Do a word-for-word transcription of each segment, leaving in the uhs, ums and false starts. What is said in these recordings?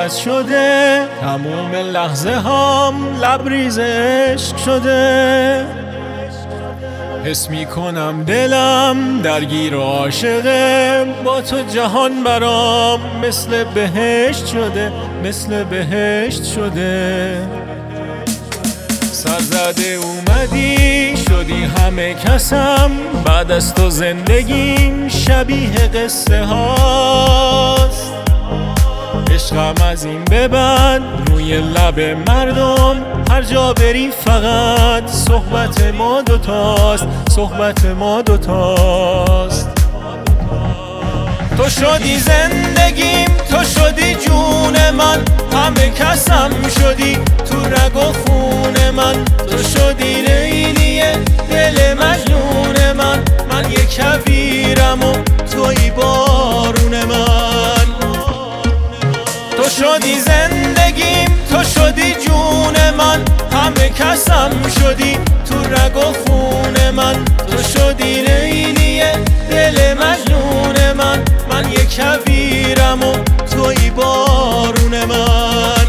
عوض شده، تموم لحظه هام لبریز عشق شده. حس میکنم دلم درگیر و عاشقه، با تو جهان برام مثل بهشت شده، مثل بهشت شده. سرزده اومدی شدی همه کسم، بعد از تو زندگیم شبیه قصه هاست. عشقم از این به بعد روی لب مردم، هر جا بری فقط صحبت ما دوتاست، صحبت ما دوتاست. تو شدی زندگیم، تو شدی جون من، همه کسم شدی تو رگ و خون من. تو شدی لیلی دل مجنون من، من یک کویرم و توی بارون من. تو شدی زندگیم، تو شدی جون من، همه کسم شدی تو رگ و خون من. تو شدی لیلی دل مجنون من، من یک کویرم و توی بارون من.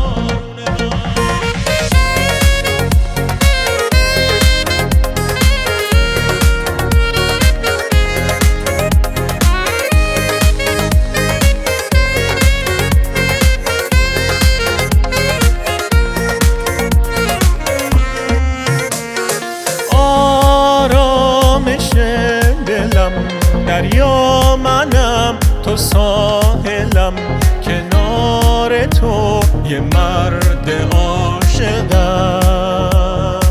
دریا منم، تو ساحلم، کنار تو یه مرد عاشقم.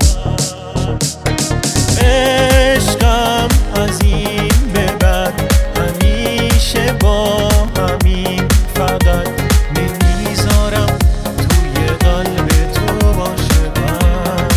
عشقم از این به بعد همیشه با همین، فقط نمیذارم توی قلب تو باشم.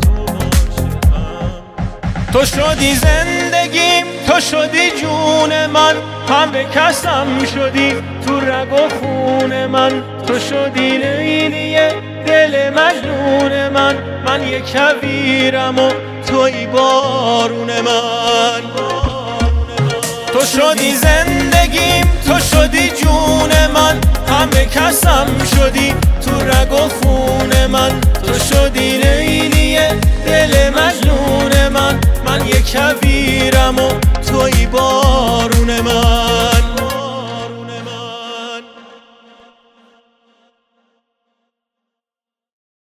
تو شدی زندگیم، تو شدی جون من، همه کسم شدی تو رگ و خون من. تو شدی لیلی دل مجنون من، من یک کویرم و توی بارون من. تو شدی زندگیم، تو شدی جون من، همه کسم شدی تو رگ و خون من. تو شدی لیلی دل مجنون من، من یک کویرم و توی بارون من.